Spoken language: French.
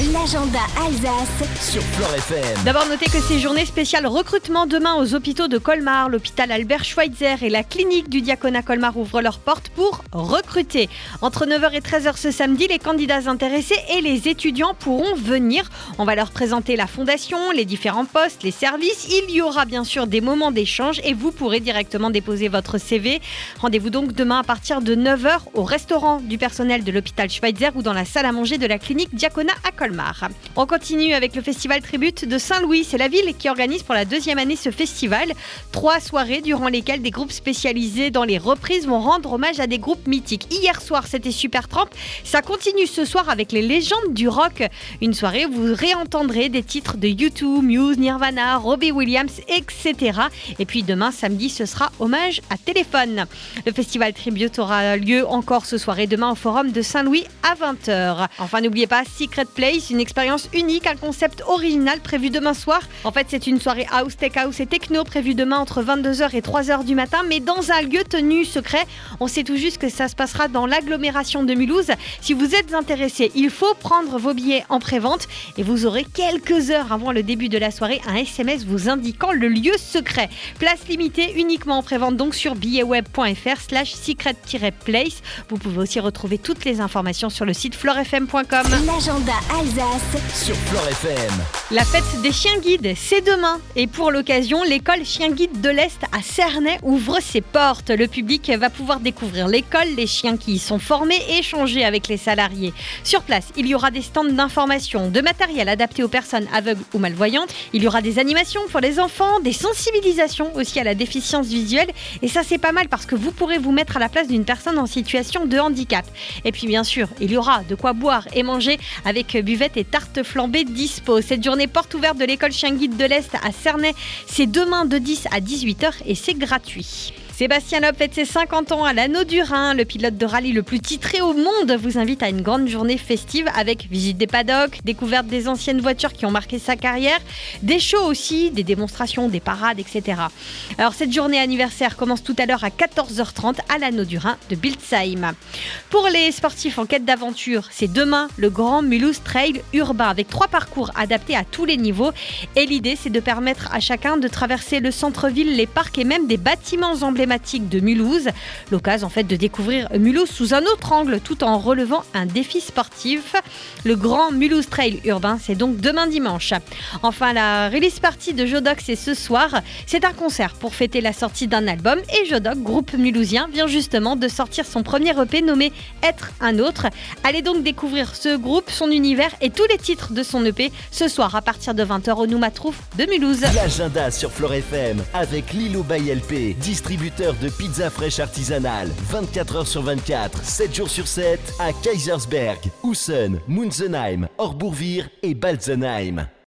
L'agenda Alsace sur Flore FM. D'abord, notez que c'est journée spéciale recrutement demain aux hôpitaux de Colmar. L'hôpital Albert Schweitzer et la clinique du diaconat Colmar ouvrent leurs portes pour recruter. Entre 9h et 13h ce samedi, les candidats intéressés et les étudiants pourront venir. On va leur présenter la fondation, les différents postes, les services. Il y aura bien sûr des moments d'échange et vous pourrez directement déposer votre CV. Rendez-vous donc demain à partir de 9h au restaurant du personnel de l'hôpital Schweitzer ou dans la salle à manger de la clinique diaconat à Colmar. On continue avec le festival Tribute de Saint-Louis. C'est la ville qui organise pour la deuxième année ce festival. 3 soirées durant lesquelles des groupes spécialisés dans les reprises vont rendre hommage à des groupes mythiques. Hier soir, c'était Supertramp. Ça continue ce soir avec les légendes du rock. Une soirée où vous réentendrez des titres de U2, Muse, Nirvana, Robbie Williams, etc. Et puis demain, samedi, ce sera hommage à Téléphone. Le festival Tribute aura lieu encore ce soir et demain au Forum de Saint-Louis à 20h. Enfin, n'oubliez pas Secret Place, une expérience unique, un concept original prévu demain soir. En fait, c'est une soirée house, tech house et techno prévue demain entre 22h et 3h du matin, mais dans un lieu tenu secret. On sait tout juste que ça se passera dans l'agglomération de Mulhouse. Si vous êtes intéressé, il faut prendre vos billets en prévente et vous aurez quelques heures avant le début de la soirée un SMS vous indiquant le lieu secret. Place limitée uniquement en prévente donc sur billetsweb.fr/secret-place. Vous pouvez aussi retrouver toutes les informations sur le site florefm.com. L'agenda Alsace Sur Flore FM. La fête des chiens guides, c'est demain. Et pour l'occasion, l'école Chien Guide de l'Est à Cernay ouvre ses portes. Le public va pouvoir découvrir l'école, les chiens qui y sont formés et échanger avec les salariés. Sur place, il y aura des stands d'information, de matériel adapté aux personnes aveugles ou malvoyantes. Il y aura des animations pour les enfants, des sensibilisations aussi à la déficience visuelle. Et ça, c'est pas mal parce que vous pourrez vous mettre à la place d'une personne en situation de handicap. Et puis bien sûr, il y aura de quoi boire et manger avec buvette et tarte flambée dispo. Cette journée porte ouverte de l'école Chien Guide de l'Est à Cernay, c'est demain de 10 à 18h et c'est gratuit. Sébastien Loeb fête ses 50 ans à l'Anneau du Rhin. Le pilote de rallye le plus titré au monde vous invite à une grande journée festive avec visite des paddocks, découverte des anciennes voitures qui ont marqué sa carrière, des shows aussi, des démonstrations, des parades, etc. Alors cette journée anniversaire commence tout à l'heure à 14h30 à l'Anneau du Rhin de Biltzheim. Pour les sportifs en quête d'aventure, c'est demain le Grand Mulhouse Trail urbain avec 3 parcours adaptés à tous les niveaux. Et l'idée, c'est de permettre à chacun de traverser le centre-ville, les parcs et même des bâtiments emblématiques de Mulhouse. L'occasion en fait de découvrir Mulhouse sous un autre angle tout en relevant un défi sportif. Le Grand Mulhouse Trail urbain, c'est donc demain dimanche. Enfin, la release party de Jodoc, c'est ce soir. C'est un concert pour fêter la sortie d'un album et Jodoc, groupe mulhousien, vient justement de sortir son premier EP nommé Être un autre. Allez donc découvrir ce groupe, son univers et tous les titres de son EP ce soir à partir de 20h au Noumatrouf de Mulhouse. L'agenda sur Flore FM avec Lilo by LP, distributeur de pizza fraîche artisanale, 24h sur 24, 7 jours sur 7, à Kaisersberg, Hausen, Munzenheim, Orbourvire et Balzenheim.